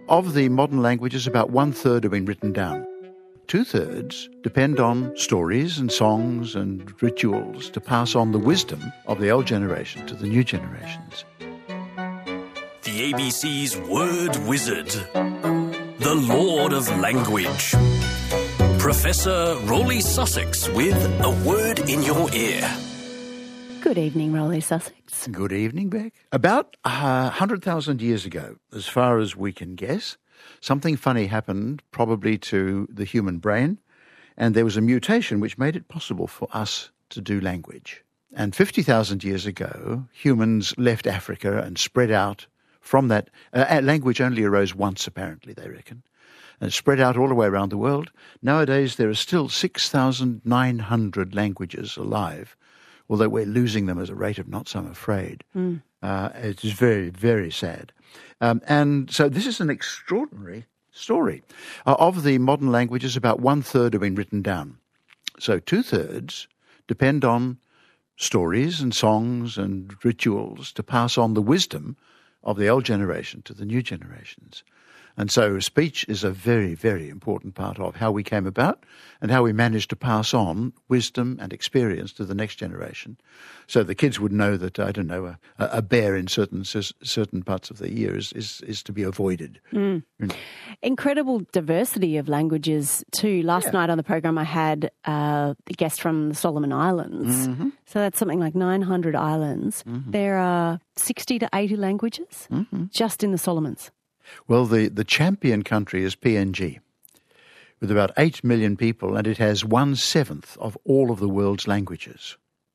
Of the modern languages, about 1/3 have been written down. 2/3 depend on stories and songs and rituals to pass on the wisdom of the old generation to the new generations. The ABC's Word Wizard, the Lord of Language. Professor Rolly Sussex with a word in your ear. Good evening, Rolly Sussex. Good evening, Beck. About 100,000 years ago, as far as we can guess, something funny happened probably to the human brain, and there was a mutation which made it possible for us to do language. And 50,000 years ago, humans left Africa and spread out from that. Language only arose once, apparently, they reckon, and spread out all the way around the world. Nowadays, there are still 6,900 languages alive, although we're losing them at a rate of knots, I'm afraid. It is very, very sad. And so this is an extraordinary story. Of the modern languages, about 1/3 have been written down. So 2/3 depend on stories and songs and rituals to pass on the wisdom of the old generation to the new generations. And so speech is a very, very important part of how we came about and how we managed to pass on wisdom and experience to the next generation. So the kids would know that, I don't know, a bear in certain parts of the year is to be avoided. Incredible diversity of languages too. Last night on the program I had a guest from the Solomon Islands. So that's something like 900 islands. There are 60 to 80 languages just in the Solomons. Well, the champion country is PNG, with about 8 million people, and it has 1/7 of all of the world's languages.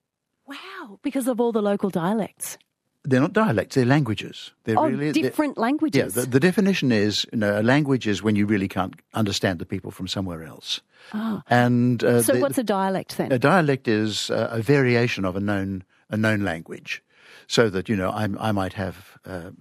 Wow, because of all the local dialects. They're not dialects, they're languages. They're different languages. Yeah, the definition is, a language is when you really can't understand the people from somewhere else. And so what's a dialect then? A dialect is a variation of a known language. So that, I might have,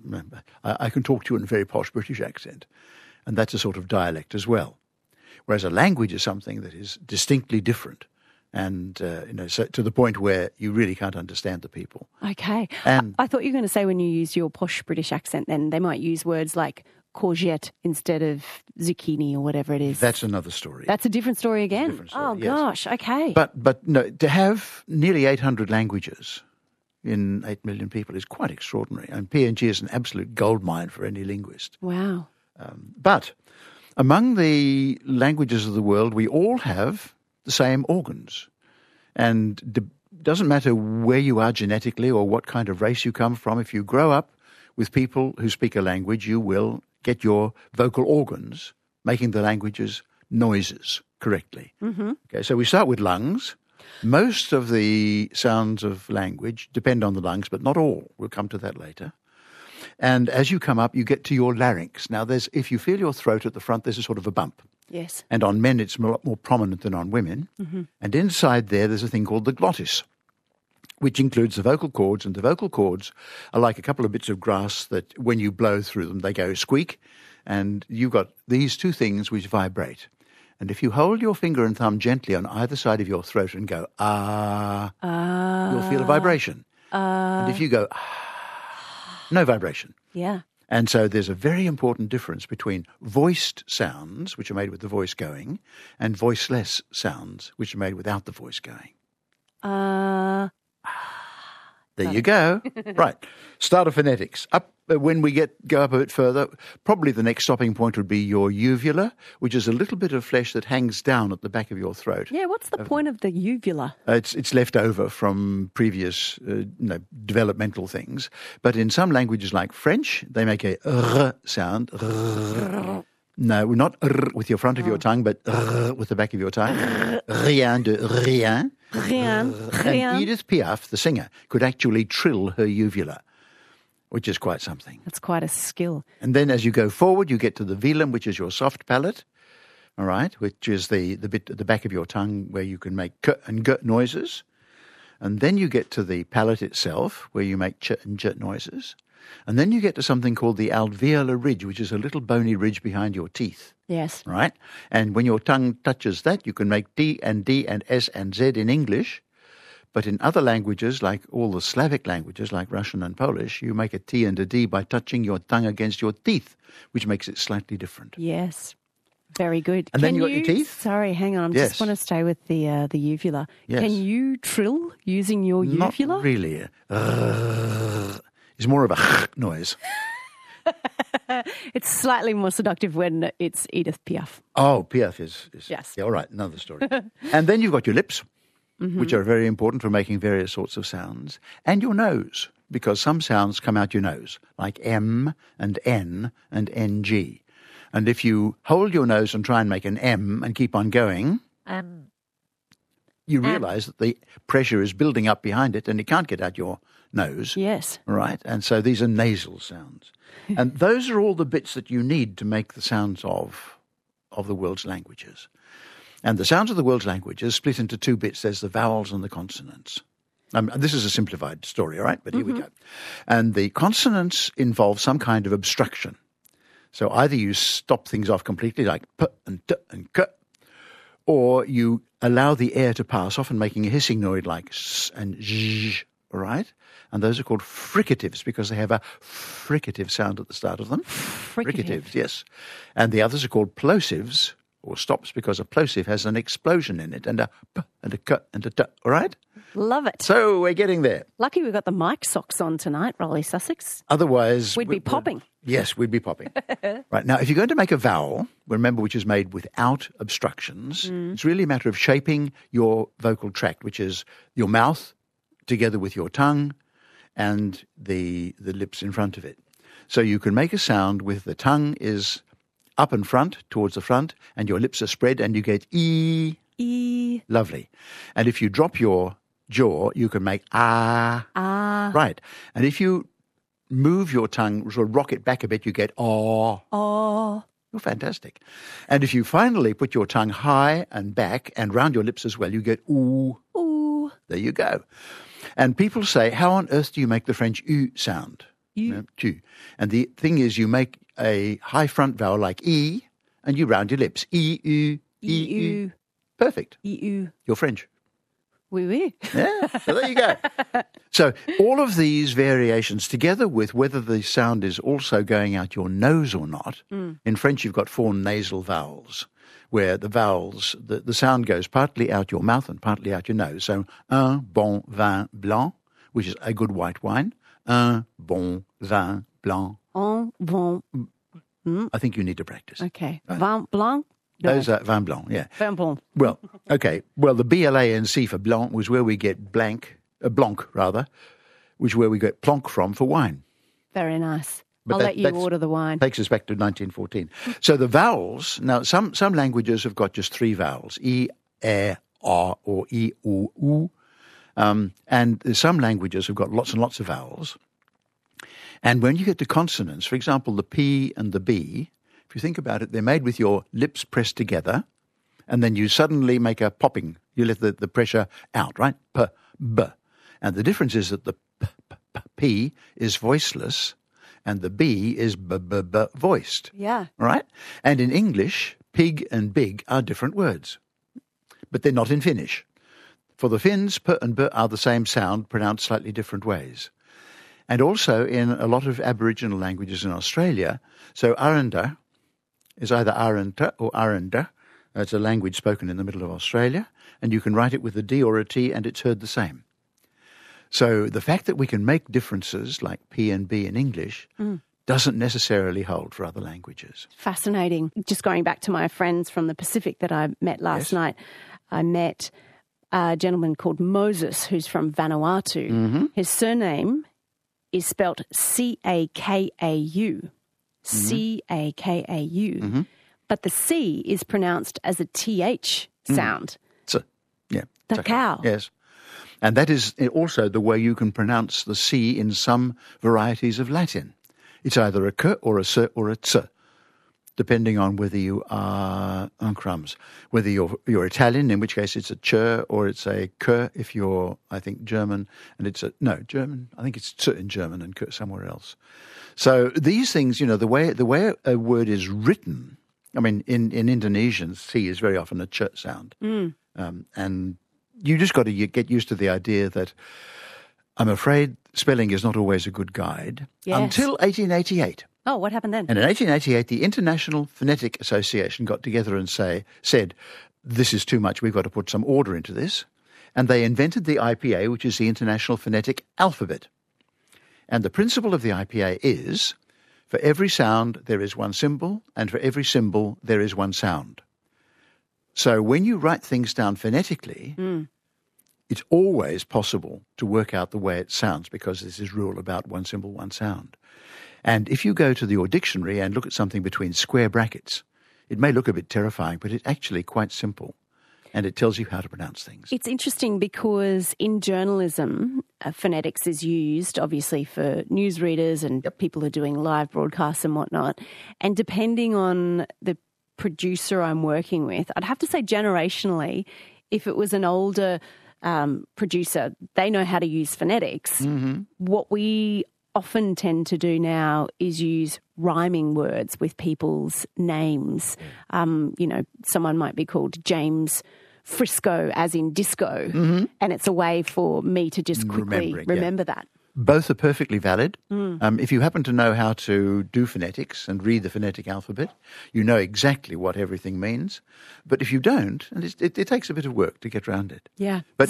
I can talk to you in a very posh British accent, and that's a sort of dialect as well. Whereas a language is something that is distinctly different, and so to the point where you really can't understand the people. Okay. And I thought you were going to say when you use your posh British accent, then they might use words like courgette instead of zucchini or whatever it is. That's another story. That's a different story again. Yes. Gosh, okay. But no, to have nearly 800 languages in 8 million people is quite extraordinary. And PNG is an absolute goldmine for any linguist. Wow. But among the languages of the world, we all have the same organs. And it doesn't matter where you are genetically or what kind of race you come from. If you grow up with people who speak a language, you will get your vocal organs making the language's noises correctly. Okay, so we start with lungs. Most of the sounds of language depend on the lungs, but not all. We'll come to that later. And as you come up, you get to your larynx. Now, if you feel your throat at the front, there's a sort of a bump. Yes. And on men, it's a lot more prominent than on women. And inside there's a thing called the glottis, which includes the vocal cords. And the vocal cords are like a couple of bits of grass that when you blow through them, they go squeak. And you've got these two things which vibrate. And if you hold your finger and thumb gently on either side of your throat and go, you'll feel a vibration. And if you go, no vibration. Yeah. And so there's a very important difference between voiced sounds, which are made with the voice going, and voiceless sounds, which are made without the voice going. There you go. Right. Start of phonetics. When we go up a bit further, probably the next stopping point would be your uvula, which is a little bit of flesh that hangs down at the back of your throat. Yeah, what's the point of the uvula? It's left over from previous developmental things. But in some languages like French, they make a r sound. R. No, not r with your front of your tongue, but r with the back of your tongue. Rien de rien. Rien. And Edith Piaf, the singer, could actually trill her uvula, which is quite something. That's quite a skill. And then as you go forward, you get to the velum, which is your soft palate, all right, which is the bit at the back of your tongue where you can make k and g noises. And then you get to the palate itself, where you make ch and j noises. And then you get to something called the alveolar ridge, which is a little bony ridge behind your teeth. Yes. Right? And when your tongue touches that, you can make D and S and Z in English. But in other languages, like all the Slavic languages, like Russian and Polish, you make a T and a D by touching your tongue against your teeth, which makes it slightly different. Yes. Very good. And then you got your teeth? Sorry, hang on. I just want to stay with the uvula. Yes. Can you trill using your uvula? Not really. It's more of a noise. It's slightly more seductive when it's Edith Piaf. Oh, Piaf is Yes. Yeah, all right, another story. And then you've got your lips, which are very important for making various sorts of sounds, and your nose, because some sounds come out your nose, like M and N and NG. And if you hold your nose and try and make an M and keep on going, you realize that the pressure is building up behind it and it can't get out your nose. Yes. Right? And so these are nasal sounds. And those are all the bits that you need to make the sounds of the world's languages. And the sounds of the world's languages split into two bits. There's the vowels and the consonants. This is a simplified story, all right? But here we go. And the consonants involve some kind of obstruction. So either you stop things off completely, like p and t and k, or you allow the air to pass, often making a hissing noise like s and zh, all right? And those are called fricatives because they have a fricative sound at the start of them. Fricatives, yes. And the others are called plosives, or stops, because a plosive has an explosion in it, and a p and a k and a t, all right? Love it. So we're getting there. Lucky we've got the mic socks on tonight, Rolly Sussex. Otherwise... We'd be popping. Yes, we'd be popping. Right, now, if you're going to make a vowel, remember, which is made without obstructions, it's really a matter of shaping your vocal tract, which is your mouth together with your tongue and the lips in front of it. So you can make a sound with the tongue is up in front, towards the front, and your lips are spread, and you get E. E. Lovely. And if you drop your jaw, you can make ah. Ah. Right. And if you move your tongue, sort of rock it back a bit, you get oh. Oh. You're fantastic. And if you finally put your tongue high and back and round your lips as well, you get ooh. Ooh. There you go. And people say, how on earth do you make the French U sound? U. Tu. And the thing is, you make a high front vowel like E, and you round your lips. E, U, E, U. Perfect. E, U. You're French. Oui, oui. Yeah, so there you go. So all of these variations, together with whether the sound is also going out your nose or not, in French you've got 4 nasal vowels, where the vowels, the sound goes partly out your mouth and partly out your nose. So, un bon vin blanc, which is a good white wine. Un bon vin blanc. Un bon. I think you need to practice. Okay. Vin blanc? No. Those are vin blanc, yeah. Vin blanc. Well, okay. Well, the BLANC for blanc was where we get blanc, rather, which is where we get plonk from for wine. Very nice. But I'll let you order the wine. Takes us back to 1914. So the vowels, now some languages have got just 3 vowels, E, E, R, or E, U, U. And some languages have got lots and lots of vowels. And when you get to consonants, for example, the P and the B, if you think about it, they're made with your lips pressed together, and then you suddenly make a popping. You let the pressure out, right? P, B. And the difference is that the P is voiceless, and the B is B voiced. Yeah. Right? And in English, pig and big are different words, but they're not in Finnish. For the Finns, P and B are the same sound, pronounced slightly different ways. And also in a lot of Aboriginal languages in Australia, so Aranda is either Aranta or Aranda. It's a language spoken in the middle of Australia, and you can write it with a D or a T, and it's heard the same. So the fact that we can make differences like P and B in English doesn't necessarily hold for other languages. Fascinating. Just going back to my friends from the Pacific that I met last night, I met a gentleman called Moses who's from Vanuatu. Mm-hmm. His surname is spelt C-A-K-A-U. C-A-K-A-U. Mm-hmm. But the C is pronounced as a TH sound. Yeah. The cow. Yes. And that is also the way you can pronounce the C in some varieties of Latin. It's either a K or a S or a T, depending on whether you are, whether you're Italian, in which case it's a Ch, or it's a K if you're, I think, German, and it's German, I think it's T in German and K somewhere else. So these things, the way a word is written, I mean, in Indonesian, C is very often a Ch sound. And you just got to get used to the idea that I'm afraid spelling is not always a good guide until 1888. Oh, what happened then? And in 1888, the International Phonetic Association got together and said, this is too much, we've got to put some order into this. And they invented the IPA, which is the International Phonetic Alphabet. And the principle of the IPA is, for every sound there is one symbol, and for every symbol there is one sound. So when you write things down phonetically, it's always possible to work out the way it sounds, because there's this rule about one symbol, one sound. And if you go to your dictionary and look at something between square brackets, it may look a bit terrifying, but it's actually quite simple. And it tells you how to pronounce things. It's interesting because in journalism, phonetics is used, obviously, for newsreaders and people who are doing live broadcasts and whatnot. And depending on the producer I'm working with, I'd have to say generationally, if it was an older producer, they know how to use phonetics. Mm-hmm. What we often tend to do now is use rhyming words with people's names. Someone might be called James Frisco, as in disco, and it's a way for me to just quickly remember that. Both are perfectly valid. If you happen to know how to do phonetics and read the phonetic alphabet, you know exactly what everything means. But if you don't, and it takes a bit of work to get around it. Yeah. But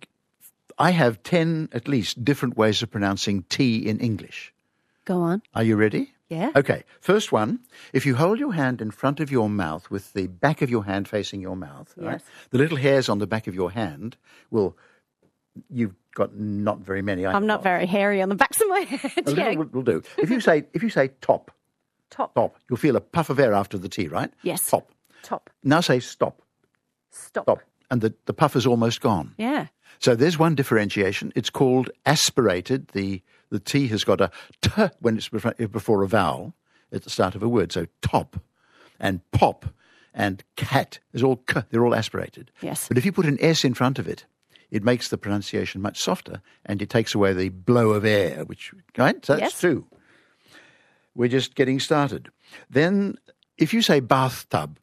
I have 10 at least different ways of pronouncing T in English. Go on. Are you ready? Yeah. Okay. First one, if you hold your hand in front of your mouth with the back of your hand facing your mouth, right? The little hairs on the back of your hand you've got not very many. I'm not very hairy on the backs of my head. A little will do. If you say top, you'll feel a puff of air after the T, right? Yes. Top. Now say stop. Stop. And the puff is almost gone. Yeah. So there's one differentiation. It's called aspirated. The T has got a T when it's before a vowel at the start of a word. So top and pop and cat is all K. They're all aspirated. Yes. But if you put an S in front of it, it makes the pronunciation much softer and it takes away the blow of air, right? So that's two. We're just getting started. Then if you say bathtub.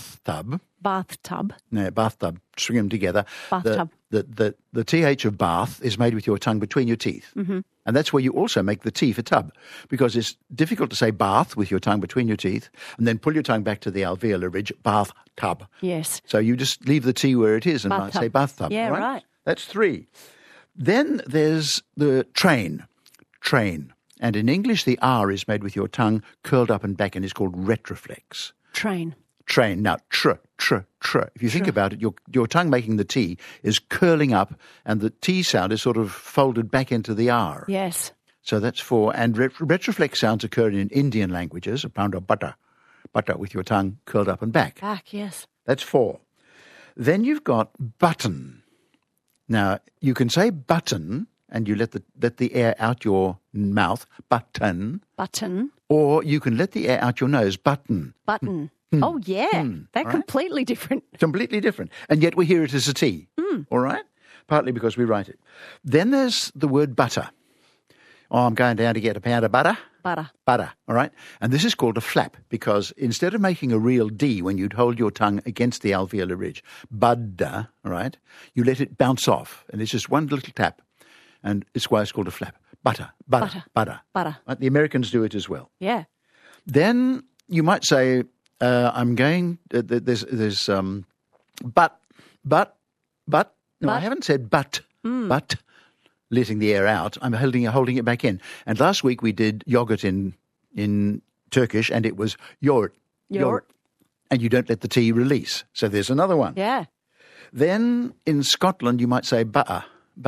No, bathtub. String them together. Bathtub. The TH of bath is made with your tongue between your teeth. Mm-hmm. And that's where you also make the T for tub, because it's difficult to say bath with your tongue between your teeth and then pull your tongue back to the alveolar ridge, bathtub. Yes. So you just leave the T where it is and might say bathtub. Yeah, right. That's 3. Then there's the train. And in English, the R is made with your tongue curled up and back and is called retroflex. Train. Now, tr. If you think about it, your tongue making the T is curling up and the T sound is sort of folded back into the R. Yes. So that's 4. And retroflex sounds occur in Indian languages, a pound of butter with your tongue curled up and back. Back, yes. That's 4. Then you've got button. Now, you can say button and you let the air out your mouth, button. Button. Or you can let the air out your nose, button. Button. Oh, yeah. They're completely different. Completely different. And yet we hear it as a T. All right? Partly because we write it. Then there's the word butter. Oh, I'm going down to get a pound of butter. Butter, all right? And this is called a flap because instead of making a real D when you'd hold your tongue against the alveolar ridge, butter, all right, you let it bounce off. And it's just one little tap. And it's why it's called a flap. Butter. Right? The Americans do it as well. Yeah. Then you might say, I'm going, there's but. No, I haven't said but, letting the air out. I'm holding it back in. And last week we did yogurt in Turkish and it was yogurt. And you don't let the T release. So there's another one. Yeah. Then in Scotland you might say butter,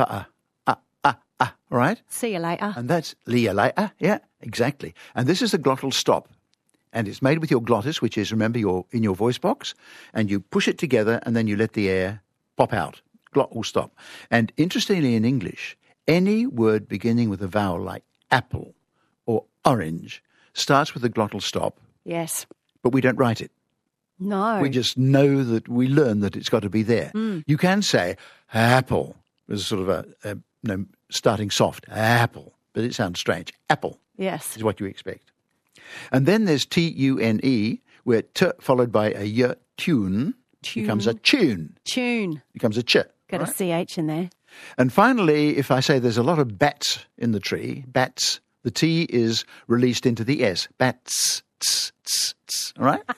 right? See you later. And that's see you later. Yeah, exactly. And this is the glottal stop. And it's made with your glottis, which is, remember, in your voice box, and you push it together and then you let the air pop out. Glot will stop. And interestingly, in English, any word beginning with a vowel like apple or orange starts with a glottal stop. Yes. But we don't write it. No. We just know that we learn that it's got to be there. You can say apple as sort of a starting soft, apple, but it sounds strange. Apple. Yes. Is what you expect. And then there's T-U-N-E, where T followed by a Y, tune, becomes a tune. Tune. Becomes a ch. Got right? a CH in there. And finally, if I say there's a lot of bats in the tree, bats, the T is released into the S. Bats, tss, tss, tss, all right?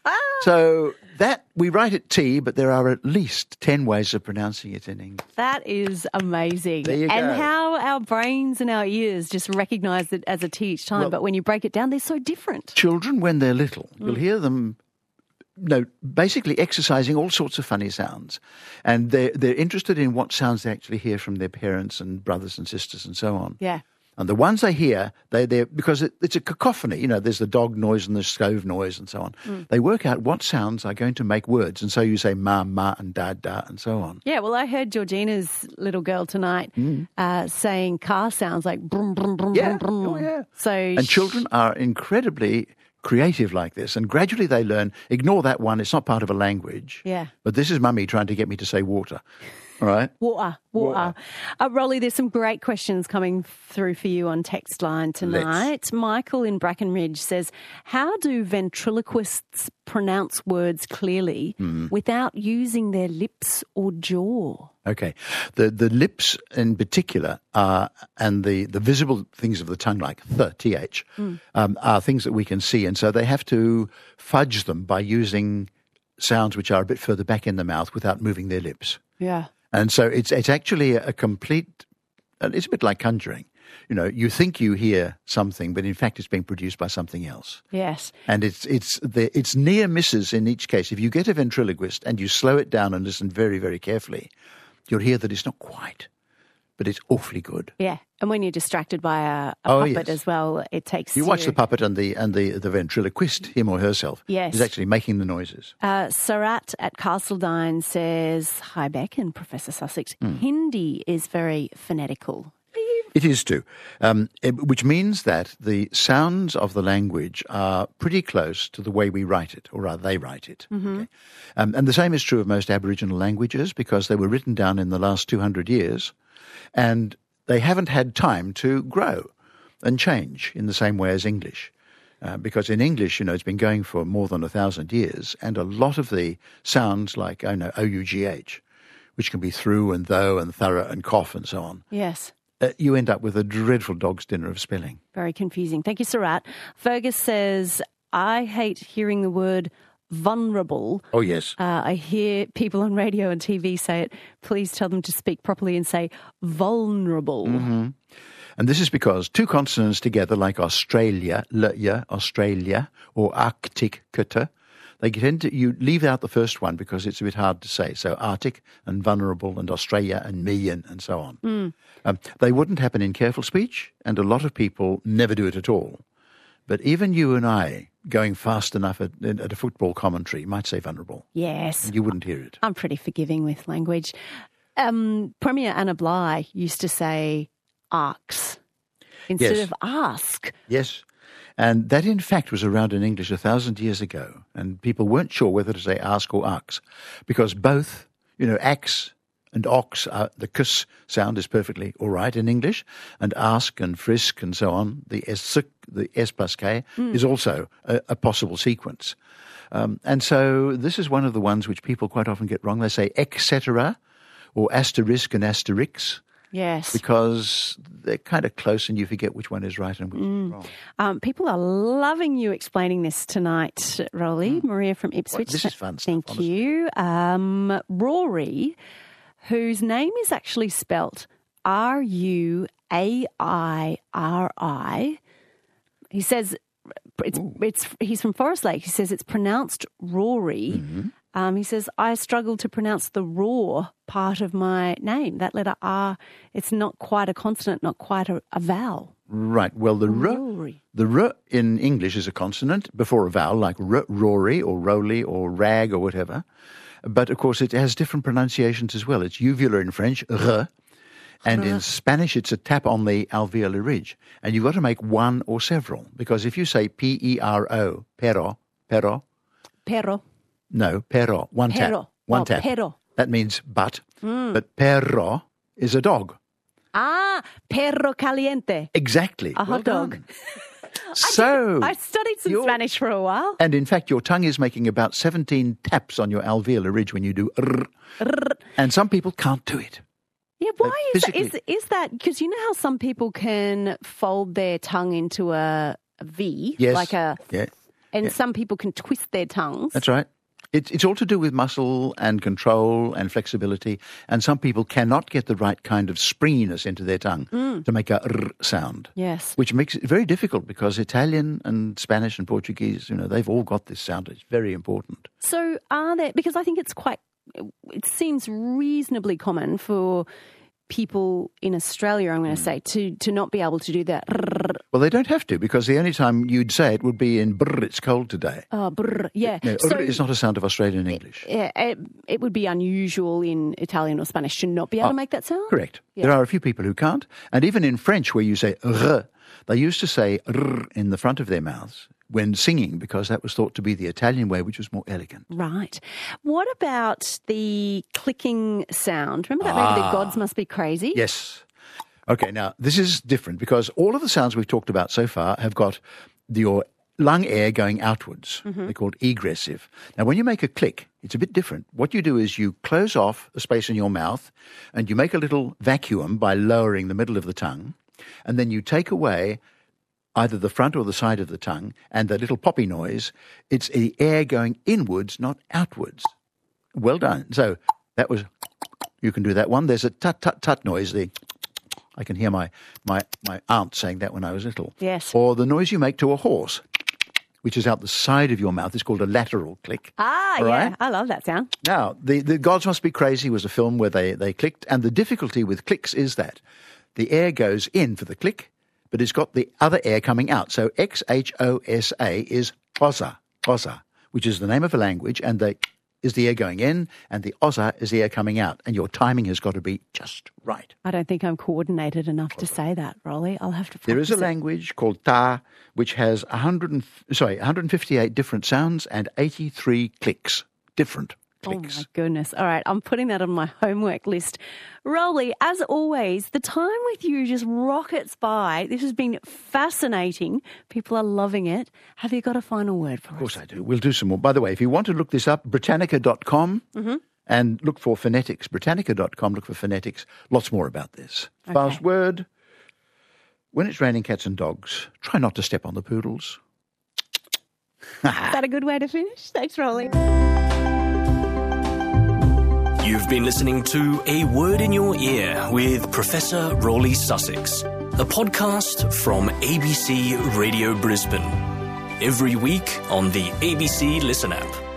So that, we write it T, but there are at least 10 ways of pronouncing it in English. That is amazing. There you And go. how our brains and our ears just recognise it as a T each time. Well- But when you break it down, they're so different. Children, when they're little, you'll hear them basically exercising all sorts of funny sounds. And they're interested in what sounds they actually hear from their parents and brothers and sisters and so on. Yeah. And the ones they hear, they're because it's a cacophony. You know, there's the dog noise and the stove noise and so on. They work out what sounds are going to make words. And so you say ma, ma, and da, da, and so on. Yeah, well, I heard Georgina's little girl tonight saying car sounds like brum, brum, brum, Yeah. brum, brum. Oh, yeah. So And children are incredibly creative like this. And gradually they learn, ignore that one, it's not part of a language. Yeah. But this is mummy trying to get me to say water. All right? Water. Rolly, there's some great questions coming through for you on text line tonight. Michael in Brackenridge says, how do ventriloquists pronounce words clearly without using their lips or jaw? Okay. The lips in particular are, and the visible things of the tongue, like the, TH, are things that we can see. And so they have to fudge them by using sounds which are a bit further back in the mouth without moving their lips. Yeah. And so it's actually a complete, it's a bit like conjuring. You know, you think you hear something, but in fact it's being produced by something else. Yes. And it's near misses in each case. If you get a ventriloquist and you slow it down and listen very, very carefully, you'll hear that it's not quite, but it's awfully good. Yeah. And when you're distracted by a Oh, puppet yes. as well, it takes You watch the puppet and the ventriloquist, him or herself, Yes. is actually making the noises. Sarat at Castledine says, hi, Beck and Professor Sussex, Hindi is very phonetical. It is too, which means that the sounds of the language are pretty close to the way we write it, or rather they write it. Okay? And the same is true of most Aboriginal languages because they were written down in the last 200 years and they haven't had time to grow and change in the same way as English. Because in English, you know, it's been going for more than 1,000 years, and a lot of the sounds like, O-U-G-H, which can be through and though and thorough and cough and so on, Yes. you end up with a dreadful dog's dinner of spelling. Very confusing. Thank you, Sarat. Fergus says, I hate hearing the word vulnerable. Oh, yes. I hear people on radio and TV say it. Please tell them to speak properly and say vulnerable. And this is because two consonants together, like Australia, Australia, or Arctic, they tend to, you leave out the first one because it's a bit hard to say. So Arctic and vulnerable and Australia and million and so on. They wouldn't happen in careful speech, and a lot of people never do it at all. But even you and I, going fast enough at a football commentary, might say vulnerable. Yes. And you wouldn't hear it. I'm pretty forgiving with language. Premier Anna Bligh used to say arcs instead Yes. of ask. Yes. And that, in fact, was around in English 1,000 years ago. And people weren't sure whether to say ask or ox, because both, axe and ox, the kus sound is perfectly all right in English, and ask and frisk and so on, the S plus K, is also a possible sequence. And so this is one of the ones which people quite often get wrong. They say etc. or asterisk and asterix. Yes. Because they're kind of close and you forget which one is right and which is wrong. People are loving you explaining this tonight, Rolly. Maria from Ipswich. This is fun stuff, Thank honestly. you. Rory, whose name is actually spelt Ruairi. He says he's from Forest Lake. He says it's pronounced Rory. He says, I struggle to pronounce the raw part of my name. That letter R, it's not quite a consonant, not quite a vowel. Right. Well, Rory. the R in English is a consonant before a vowel, like Rory or Roly or rag or whatever. But, of course, it has different pronunciations as well. It's uvular in French, R, and in Spanish it's a tap on the alveolar ridge. And you've got to make one or several, because if you say P-E-R-O, pero, Pero. no, pero, one Pero. tap. Tap. Pero. That means but. But perro is a dog. Ah, perro caliente. Exactly. A hot dog. I studied some Spanish for a while. And in fact, your tongue is making about 17 taps on your alveolar ridge when you do and some people can't do it. Yeah, why is that? Is that because you know how some people can fold their tongue into a V, some people can twist their tongues. That's right. It's all to do with muscle and control and flexibility, and some people cannot get the right kind of springiness into their tongue to make a r sound. Yes. Which makes it very difficult because Italian and Spanish and Portuguese, they've all got this sound. It's very important. So are there, because I think it seems reasonably common for people in Australia, I'm going to say, to not be able to do that. Well, they don't have to, because the only time you'd say it would be in brr, it's cold today. Oh, brr, yeah. No, so, it's not a sound of Australian English. It would be unusual in Italian or Spanish to not be able to make that sound? Correct. Yeah. There are a few people who can't. And even in French, where you say r, they used to say r in the front of their mouths when singing, because that was thought to be the Italian way, which was more elegant. Right. What about the clicking sound? Remember that maybe the gods must be crazy? Yes. Okay, now this is different because all of the sounds we've talked about so far have got your lung air going outwards. Mm-hmm. They're called egressive. Now, when you make a click, it's a bit different. What you do is you close off the space in your mouth and you make a little vacuum by lowering the middle of the tongue, and then you take away either the front or the side of the tongue, and the little poppy noise, it's the air going inwards, not outwards. Well done. So that was, you can do that one. There's a tut-tut-tut noise. I can hear my aunt saying that when I was little. Yes. Or the noise you make to a horse, which is out the side of your mouth. It's called a lateral click. Ah, yeah. I love that sound. Now, the Gods Must Be Crazy was a film where they clicked, and the difficulty with clicks is that the air goes in for the click, but it's got the other air coming out. So X-H-O-S-A is Xhosa, which is the name of a language, and is the air going in, and the Xhosa is the air coming out, and your timing has got to be just right. I don't think I'm coordinated enough to say that, Rolly. I'll have to practice. There is a language called Ta, which has 158 different sounds and 83 clicks, different clicks. Oh, my goodness. All right, I'm putting that on my homework list. Rolly, as always, the time with you just rockets by. This has been fascinating. People are loving it. Have you got a final word for us? Of course I do. We'll do some more. By the way, if you want to look this up, Britannica.com and look for phonetics. Britannica.com, look for phonetics. Lots more about this. Okay. Fast word. When it's raining cats and dogs, try not to step on the poodles. Is that a good way to finish? Thanks, Rolly. You've been listening to A Word in Your Ear with Professor Rolly Sussex, a podcast from ABC Radio Brisbane. Every week on the ABC Listen app.